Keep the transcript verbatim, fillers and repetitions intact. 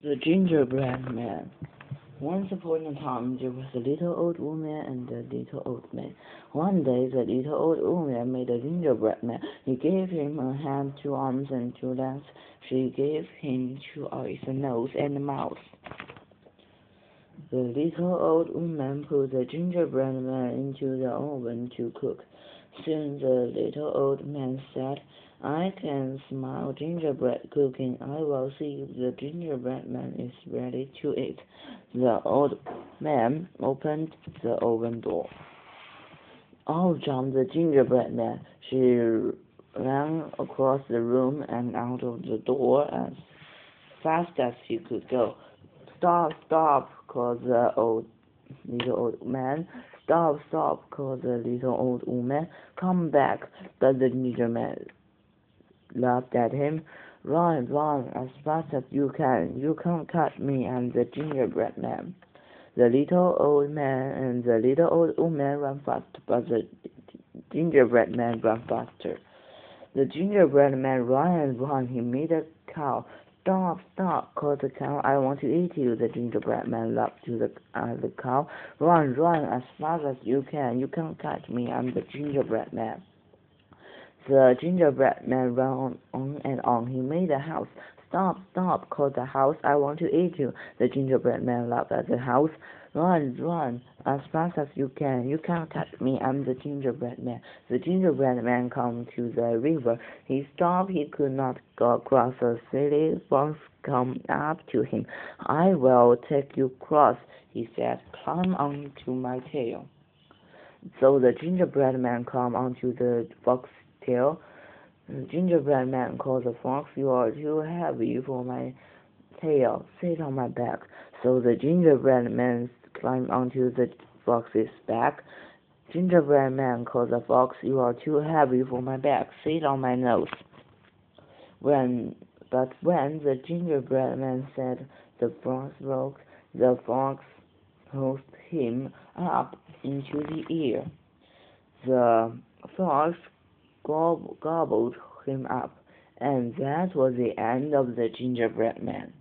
The Gingerbread Man. Once upon a time there was a little old woman and a little old man. One day the little old woman made a gingerbread man. She gave him a hand, two arms, and two legs. She gave him two eyes, a nose, and a mouth. The little old woman put the gingerbread man into the oven to cook. Soon the little old man said, "I can smell gingerbread cooking. I will see if the gingerbread man is ready to eat." The old man opened the oven door. Out jumped the gingerbread man. She ran across the room and out of the door as fast as she could go. "Stop, stop!" called the old little old man. "Stop, stop!" called the little old woman. "Come back!" But the gingerbread man laughed at him. "Run, run, as fast as you can. You can't catch me. I'm the gingerbread man." The little old man and the little old woman ran fast, but the gingerbread man ran faster. The gingerbread man ran and ran. He met a cow. "Stop, stop!" called the cow. "I want to eat you." The gingerbread man laughed to the, uh, the cow. "Run, run, as fast as you can. You can't catch me. I'm the gingerbread man." The gingerbread man ran on, on and on. He made a house. "Stop, stop!" called the house. "I want to eat you." The gingerbread man laughed at the house. "Run, run, as fast as you can. You can't catch me. I'm the gingerbread man." The gingerbread man came to the river. He stopped. He could not go across. A silly fox came up to him. "I will take you across," he said. "Climb onto my tail." So the gingerbread man climbed onto the fox's tail. The gingerbread man called the fox, "You are too heavy for my tail. Sit on my back." So the gingerbread man climbed onto the fox's back. Gingerbread man called the fox, "You are too heavy for my back. Sit on my nose." When, but when the gingerbread man said the fox broke, the fox hoisted him up into the air. The fox gob- gobbled him up, and that was the end of the gingerbread man.